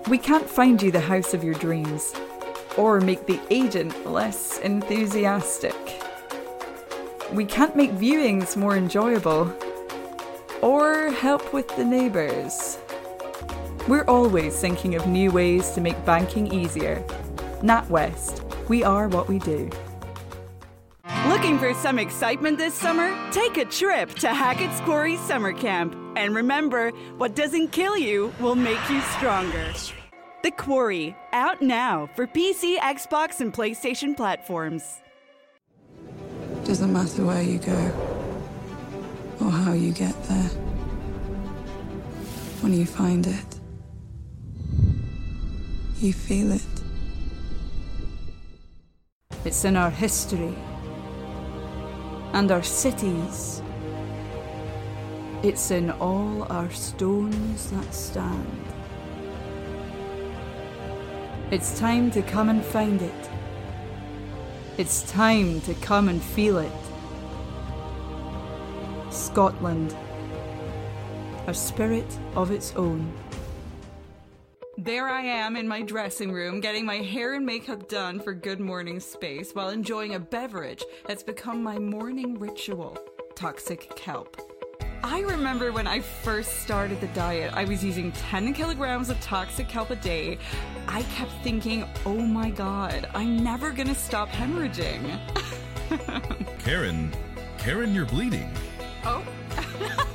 We can't find you the house of your dreams, or make the agent less enthusiastic. We can't make viewings more enjoyable, or help with the neighbours. We're always thinking of new ways to make banking easier. NatWest, we are what we do. Looking for some excitement this summer? Take a trip to Hackett's Quarry Summer Camp. And remember, what doesn't kill you will make you stronger. The Quarry, out now for PC, Xbox, and PlayStation platforms. Doesn't matter where you go or how you get there. When you find it, you feel it. It's in our history and our cities. It's in all our stones that stand. It's time to come and find it. It's time to come and feel it. Scotland, a spirit of its own. There I am in my dressing room, getting my hair and makeup done for Good Morning Space while enjoying a beverage that's become my morning ritual, Toxic Kelp. I remember when I first started the diet, I was using 10 kilograms of Toxic Kelp a day. I kept thinking, oh my god, I'm never gonna stop hemorrhaging. Karen, you're bleeding. Oh.